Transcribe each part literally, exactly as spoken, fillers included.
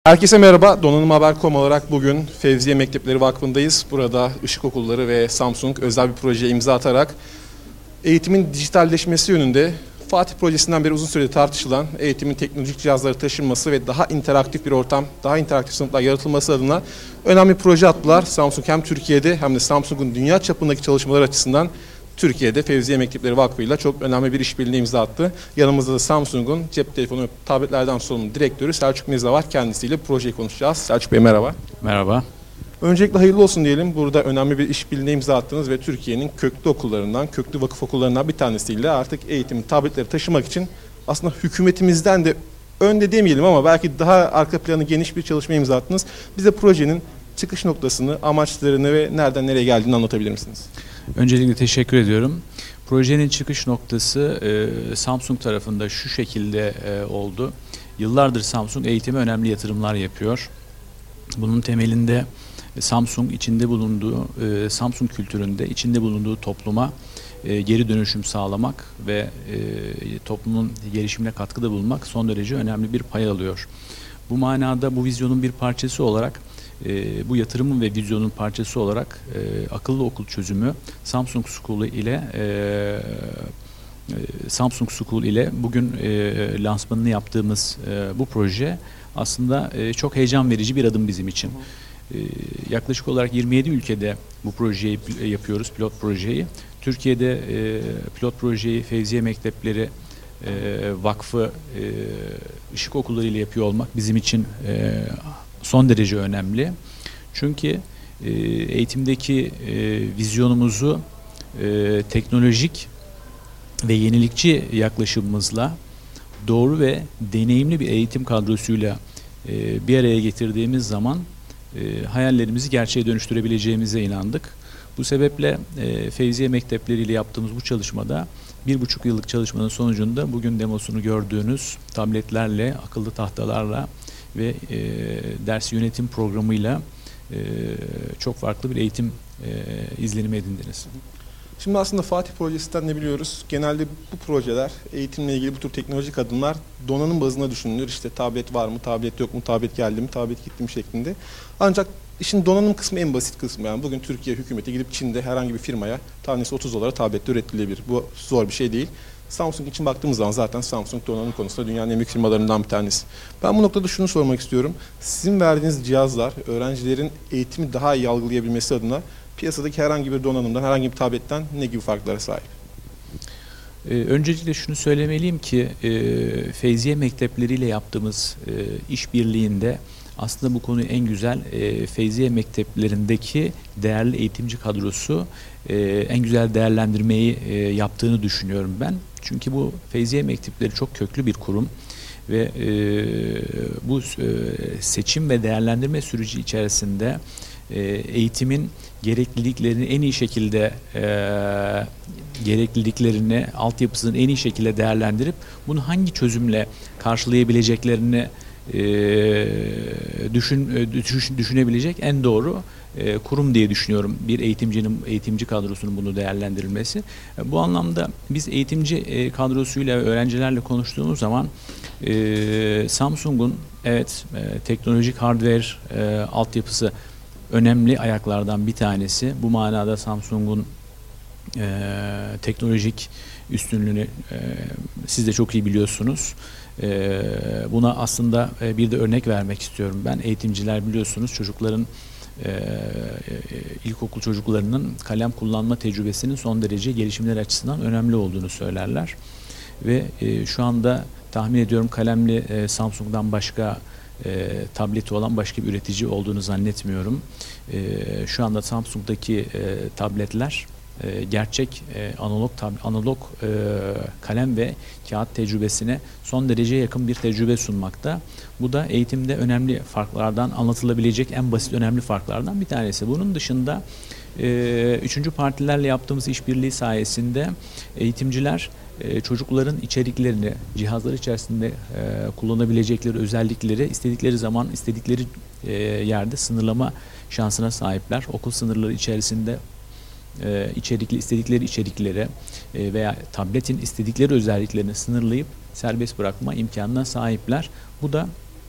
Herkese merhaba. Donanım Haber nokta com olarak bugün Fevziye Mektepleri Vakfı'ndayız. Burada Işık Okulları ve Samsung özel bir projeye imza atarak eğitimin dijitalleşmesi yönünde Fatih projesinden beri uzun süredir tartışılan eğitimin teknolojik cihazları taşınması ve daha interaktif bir ortam, daha interaktif sınıflar yaratılması adına önemli bir proje attılar. Samsung hem Türkiye'de hem de Samsung'un dünya çapındaki çalışmalar açısından Türkiye'de Fevziye Mektepleri Vakfı ile çok önemli bir işbirliğine imza attı. Yanımızda da Samsung'un cep telefonu ve tabletlerden sorumlu direktörü Selçuk Mirza var. Kendisiyle projeyi konuşacağız. Selçuk Bey merhaba. Merhaba. Öncelikle hayırlı olsun diyelim. Burada önemli bir işbirliğine imza attınız ve Türkiye'nin köklü okullarından, köklü vakıf okullarından bir tanesiyle artık eğitim, tabletleri taşımak için aslında hükümetimizden de önde demeyelim ama belki daha arka planı geniş bir çalışma imza attınız. Bize projenin çıkış noktasını, amaçlarını ve nereden nereye geldiğini anlatabilir misiniz? Öncelikle teşekkür ediyorum. Projenin çıkış noktası e, Samsung tarafında şu şekilde e, oldu. Yıllardır Samsung eğitime önemli yatırımlar yapıyor. Bunun temelinde Samsung içinde bulunduğu, e, Samsung kültüründe içinde bulunduğu topluma e, geri dönüşüm sağlamak ve e, toplumun gelişimine katkıda bulunmak son derece önemli bir pay alıyor. Bu manada bu vizyonun bir parçası olarak E, bu yatırımın ve vizyonun parçası olarak e, akıllı okul çözümü Samsung School ile e, e, Samsung School ile bugün e, lansmanını yaptığımız e, bu proje aslında e, çok heyecan verici bir adım bizim için. E, yaklaşık olarak yirmi yedi ülkede bu projeyi yapıyoruz, pilot projeyi. Türkiye'de e, pilot projeyi Fevziye Mektepleri e, Vakfı e, Işık Okulları ile yapıyor olmak bizim için e, son derece önemli. Çünkü e, eğitimdeki e, vizyonumuzu e, teknolojik ve yenilikçi yaklaşımımızla doğru ve deneyimli bir eğitim kadrosuyla e, bir araya getirdiğimiz zaman e, hayallerimizi gerçeğe dönüştürebileceğimize inandık. Bu sebeple e, Fevziye Mektepleri ile yaptığımız bu çalışmada bir buçuk yıllık çalışmanın sonucunda bugün demosunu gördüğünüz tabletlerle, akıllı tahtalarla ve e, ders yönetim programıyla e, çok farklı bir eğitim e, izlenimi edindiniz. Şimdi aslında Fatih projesinden ne biliyoruz? Genelde bu projeler, eğitimle ilgili bu tür teknolojik adımlar donanım bazında düşünülür. İşte tablet var mı, tablet yok mu, tablet geldi mi, tablet gitti mi şeklinde. Ancak işin donanım kısmı en basit kısmı. Yani bugün Türkiye hükümeti gidip Çin'de herhangi bir firmaya tanesi otuz dolara tabletler üretilebilir. Bu zor bir şey değil. Samsung için baktığımız zaman zaten Samsung donanım konusunda dünyanın en büyük firmalarından bir tanesi. Ben bu noktada şunu sormak istiyorum. Sizin verdiğiniz cihazlar öğrencilerin eğitimi daha iyi algılayabilmesi adına piyasadaki herhangi bir donanımdan, herhangi bir tabletten ne gibi farklara sahip? Ee, öncelikle şunu söylemeliyim ki e, Fevziye Mektepleri ile yaptığımız e, işbirliğinde aslında bu konuyu en güzel e, Fevziye Mekteplerindeki değerli eğitimci kadrosu e, en güzel değerlendirmeyi e, yaptığını düşünüyorum ben. Çünkü bu Fevziye Mektepleri çok köklü bir kurum ve e, bu e, seçim ve değerlendirme süreci içerisinde e, eğitimin gerekliliklerini en iyi şekilde e, gerekliliklerini, altyapısını en iyi şekilde değerlendirip bunu hangi çözümle karşılayabileceklerini e, düşün, düşün düşünebilecek en doğru e, kurum diye düşünüyorum. Bir eğitimcinin, eğitimci kadrosunun bunu değerlendirilmesi. E, bu anlamda biz eğitimci e, kadrosuyla ve öğrencilerle konuştuğumuz zaman e, Samsung'un evet e, teknolojik hardware e, altyapısı önemli ayaklardan bir tanesi. Bu manada Samsung'un e, teknolojik üstünlüğünü e, siz de çok iyi biliyorsunuz. E, buna aslında e, bir de örnek vermek istiyorum ben. Eğitimciler biliyorsunuz çocukların e, ilkokul çocuklarının kalem kullanma tecrübesinin son derece gelişimler açısından önemli olduğunu söylerler. Ve e, şu anda tahmin ediyorum kalemli e, Samsung'dan başka E, tableti olan başka bir üretici olduğunu zannetmiyorum. E, şu anda Samsung'daki e, tabletler e, gerçek e, analog tab analog e, kalem ve kağıt tecrübesine son derece yakın bir tecrübe sunmakta. Bu da eğitimde önemli farklardan, anlatılabilecek en basit önemli farklardan bir tanesi. Bunun dışında e, üçüncü partilerle yaptığımız işbirliği sayesinde eğitimciler çocukların içeriklerini, cihazlar içerisinde e, kullanabilecekleri özellikleri istedikleri zaman, istedikleri e, yerde sınırlama şansına sahipler. Okul sınırları içerisinde e, içerikli istedikleri içeriklere e, veya tabletin istedikleri özelliklerini sınırlayıp serbest bırakma imkanına sahipler. Bu da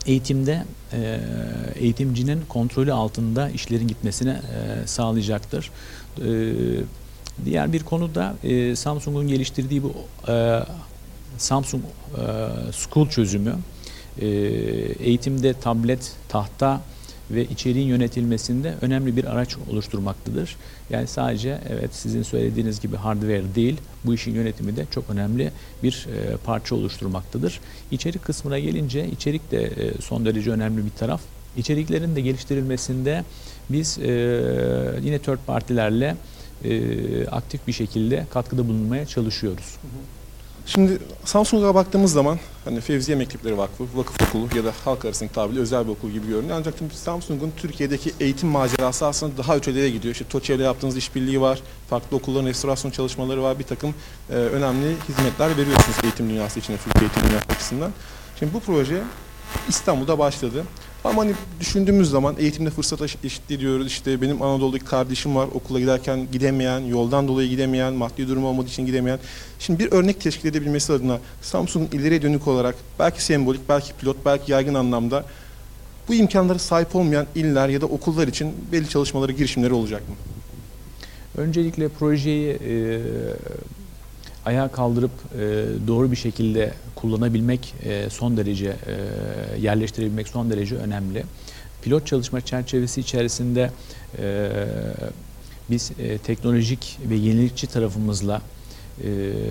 eğitimde e, eğitimcinin kontrolü altında işlerin gitmesine e, sağlayacaktır. E, diğer bir konu da e, Samsung'un geliştirdiği bu e, Samsung e, School çözümü. E, eğitimde tablet, tahta ve içeriğin yönetilmesinde önemli bir araç oluşturmaktadır. Yani sadece evet sizin söylediğiniz gibi hardware değil, bu işin yönetimi de çok önemli bir e, parça oluşturmaktadır. İçerik kısmına gelince içerik de e, son derece önemli bir taraf. İçeriklerin de geliştirilmesinde biz e, yine third partilerle e, aktif bir şekilde katkıda bulunmaya çalışıyoruz. Şimdi Samsung'a baktığımız zaman hani Fevziye Mektepleri Vakfı, vakıf okulu ya da halk arasındaki tabirle özel bir okul gibi görünüyor. Ancak Samsung'un Türkiye'deki eğitim macerası aslında daha ötelere gidiyor. İşte TOÇEV'le yaptığınız işbirliği var, farklı okulların restorasyon çalışmaları var, bir takım e, önemli hizmetler veriyorsunuz eğitim dünyası için, Türkiye eğitim dünyası açısından. Şimdi bu proje İstanbul'da başladı. Ama hani düşündüğümüz zaman eğitimde fırsat eşitliği diyoruz. İşte benim Anadolu'daki kardeşim var, okula giderken gidemeyen, yoldan dolayı gidemeyen, maddi durumu olmadığı için gidemeyen. Şimdi bir örnek teşkil edebilmesi adına Samsung'un ileriye dönük olarak belki sembolik, belki pilot, belki yaygın anlamda bu imkanlara sahip olmayan iller ya da okullar için belli çalışmaları, girişimleri olacak mı? Öncelikle projeyi e, ayağa kaldırıp e, doğru bir şekilde kullanabilmek e, son derece e, yerleştirebilmek son derece önemli. Pilot çalışma çerçevesi içerisinde e, biz e, teknolojik ve yenilikçi tarafımızla e,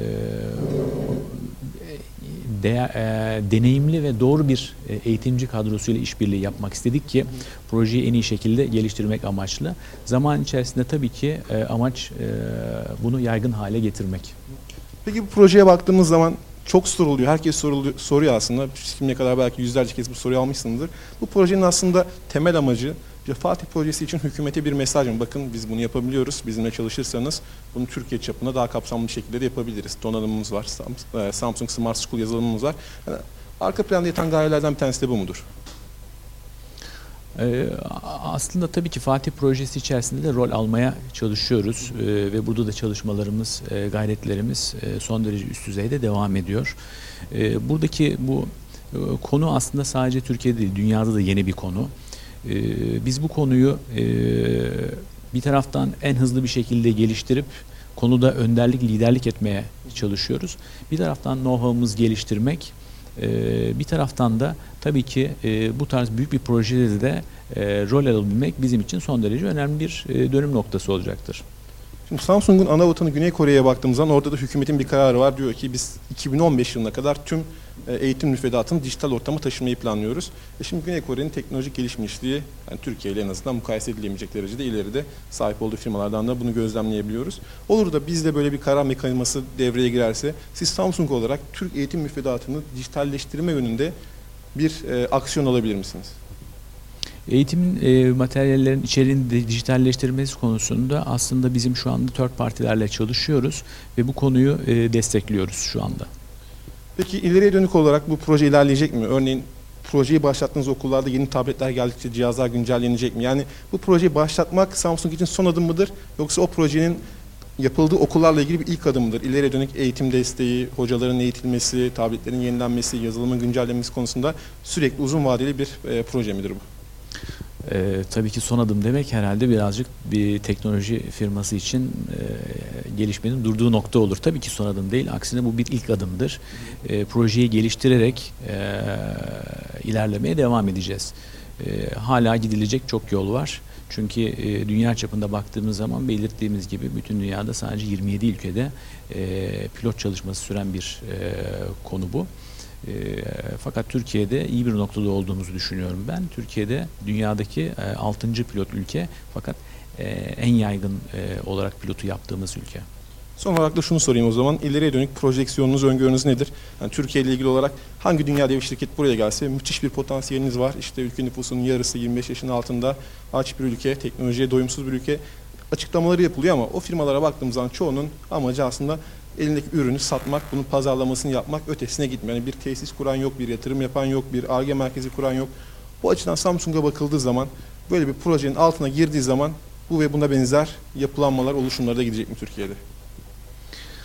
de, e, deneyimli ve doğru bir e, eğitimci kadrosuyla işbirliği yapmak istedik ki projeyi en iyi şekilde geliştirmek amaçlı. Zaman içerisinde tabii ki e, amaç e, bunu yaygın hale getirmek. Peki bu projeye baktığımız zaman çok soruluyor. Herkes soruluyor, soruyor aslında. Şimdiye kadar belki yüzlerce kez bu soruyu almışsınızdır. Bu projenin aslında temel amacı Fatih projesi için hükümete bir mesaj mı? Bakın biz bunu yapabiliyoruz. Bizimle çalışırsanız bunu Türkiye çapında daha kapsamlı bir şekilde de yapabiliriz. Donanımımız var. Samsung Smart School yazılımımız var. Yani arka planda yatan gayelerden bir tanesi de bu mudur? Ee, aslında tabii ki Fatih projesi içerisinde de rol almaya çalışıyoruz ee, ve burada da çalışmalarımız, e, gayretlerimiz e, son derece üst düzeyde devam ediyor. E, buradaki bu e, konu aslında sadece Türkiye'de değil, dünyada da yeni bir konu. E, biz bu konuyu e, bir taraftan en hızlı bir şekilde geliştirip konuda önderlik, liderlik etmeye çalışıyoruz. Bir taraftan know-how'ımızı geliştirmek, Ee, bir taraftan da tabii ki e, bu tarz büyük bir projede de e, rol alabilmek bizim için son derece önemli bir e, dönüm noktası olacaktır. Şimdi Samsung'un ana vatanı Güney Kore'ye baktığımız zaman orada da hükümetin bir kararı var. Diyor ki biz iki bin on beş yılına kadar tüm e, eğitim müfredatını dijital ortama taşımayı planlıyoruz. E şimdi Güney Kore'nin teknolojik gelişmişliği yani Türkiye ile en azından mukayese edilemeyecek derecede ileride sahip olduğu firmalardan da bunu gözlemleyebiliyoruz. Olur da bizde böyle bir karar mekanizması devreye girerse siz Samsung olarak Türk eğitim müfredatını dijitalleştirme yönünde bir e, aksiyon alabilir misiniz? Eğitimin e, materyallerin içeriğini de dijitalleştirilmesi konusunda aslında bizim şu anda third partilerle çalışıyoruz ve bu konuyu e, destekliyoruz şu anda. Peki ileriye dönük olarak bu proje ilerleyecek mi? Örneğin projeyi başlattığınız okullarda yeni tabletler geldikçe cihazlar güncellenecek mi? Yani bu projeyi başlatmak Samsung için son adım mıdır? Yoksa o projenin yapıldığı okullarla ilgili bir ilk adım mıdır? İleriye dönük eğitim desteği, hocaların eğitilmesi, tabletlerin yenilenmesi, yazılımın güncellenmesi konusunda sürekli uzun vadeli bir e, proje midir bu? Ee, tabii ki son adım demek herhalde birazcık bir teknoloji firması için e, gelişmenin durduğu nokta olur. Tabii ki son adım değil, aksine bu bir ilk adımdır. E, projeyi geliştirerek e, ilerlemeye devam edeceğiz. E, hala gidilecek çok yol var. Çünkü e, dünya çapında baktığımız zaman belirttiğimiz gibi bütün dünyada sadece yirmi yedi ülkede e, pilot çalışması süren bir e, konu bu. E, fakat Türkiye'de iyi bir noktada olduğumuzu düşünüyorum ben. Türkiye'de dünyadaki e, altıncı pilot ülke fakat e, en yaygın e, olarak pilotu yaptığımız ülke. Son olarak da şunu sorayım o zaman. İleriye dönük projeksiyonunuz, öngörünüz nedir? Yani Türkiye ile ilgili olarak hangi dünya dev şirket buraya gelse müthiş bir potansiyeliniz var. İşte ülke nüfusunun yarısı yirmi beş yaşın altında, aç bir ülke, teknolojiye doyumsuz bir ülke. Açıklamaları yapılıyor ama o firmalara baktığımız zaman çoğunun amacı aslında elindeki ürünü satmak, bunun pazarlamasını yapmak, ötesine gitmiyor. Yani bir tesis kuran yok, bir yatırım yapan yok, bir Ar-Ge merkezi kuran yok. Bu açıdan Samsung'a bakıldığı zaman, böyle bir projenin altına girdiği zaman bu ve buna benzer yapılanmalar, oluşumlara da gidecek mi Türkiye'de?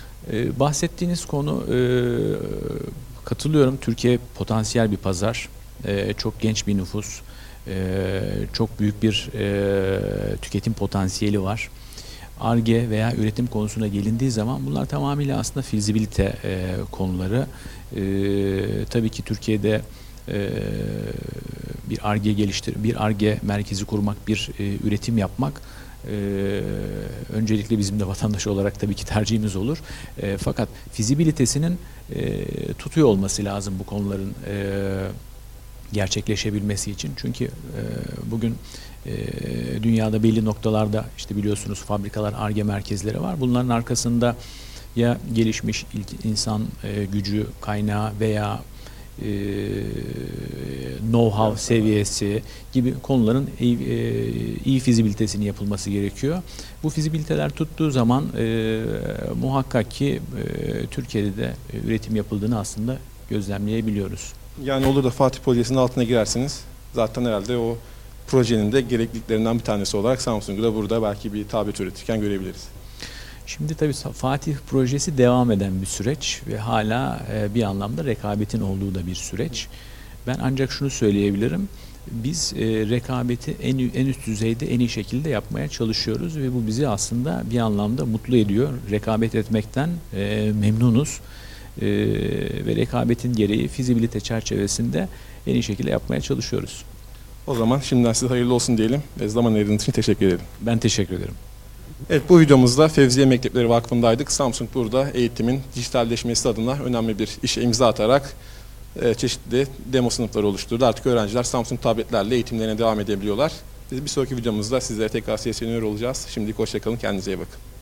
Ee, bahsettiğiniz konu e, katılıyorum. Türkiye potansiyel bir pazar. e, çok genç bir nüfus, e, çok büyük bir e, tüketim potansiyeli var. Ar-Ge veya üretim konusuna gelindiği zaman bunlar tamamıyla aslında fizibilite e, konuları. E, tabii ki Türkiye'de e, bir Ar-Ge geliştir, bir Ar-Ge merkezi kurmak, bir e, üretim yapmak e, öncelikle bizim de vatandaş olarak tabii ki tercihimiz olur. E, fakat fizibilitesinin e, tutuyor olması lazım bu konuların e, gerçekleşebilmesi için. Çünkü e, bugün e, dünyada belli noktalarda işte biliyorsunuz fabrikalar, Ar-Ge merkezleri var. Bunların arkasında ya gelişmiş ilk insan e, gücü kaynağı veya e, know-how seviyesi gibi konuların iyi, e, iyi fizibilitesinin yapılması gerekiyor. Bu fizibiliteler tuttuğu zaman e, muhakkak ki e, Türkiye'de de e, üretim yapıldığını aslında gözlemleyebiliyoruz. Yani olur da Fatih Projesi'nin altına girersiniz. Zaten herhalde o projenin de gerekliliklerinden bir tanesi olarak Samsung'u da burada belki bir tablet üretirken görebiliriz. Şimdi tabii Fatih projesi devam eden bir süreç ve hala e, bir anlamda rekabetin olduğu da bir süreç. Ben ancak şunu söyleyebilirim. Biz e, rekabeti en, en üst düzeyde en iyi şekilde yapmaya çalışıyoruz ve bu bizi aslında bir anlamda mutlu ediyor. Rekabet etmekten e, memnunuz. E, ve rekabetin gereği fizibilite çerçevesinde en iyi şekilde yapmaya çalışıyoruz. O zaman şimdiden size hayırlı olsun diyelim ve zaman ayırdığınız için teşekkür ederim. Ben teşekkür ederim. Evet, bu videomuzda Fevziye Mektepleri Vakfı'ndaydık. Samsung burada eğitimin dijitalleşmesi adına önemli bir işe imza atarak e, çeşitli demo sınıfları oluşturdu. Artık öğrenciler Samsung tabletlerle eğitimlerine devam edebiliyorlar. Biz bir sonraki videomuzda sizlere tekrar sesleniyor olacağız. Şimdilik hoşça kalın, kendinize iyi bakın.